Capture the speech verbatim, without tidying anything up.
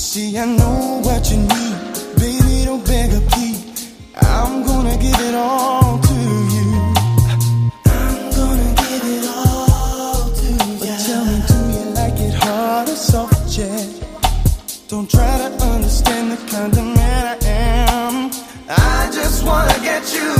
See, I know what you need, baby, don't beg or plead. I'm gonna give it all to you. I'm gonna give it all to you. But tell me, do you like it hard or soft, yeah? Don't try to understand the kind of man I am. I just wanna get you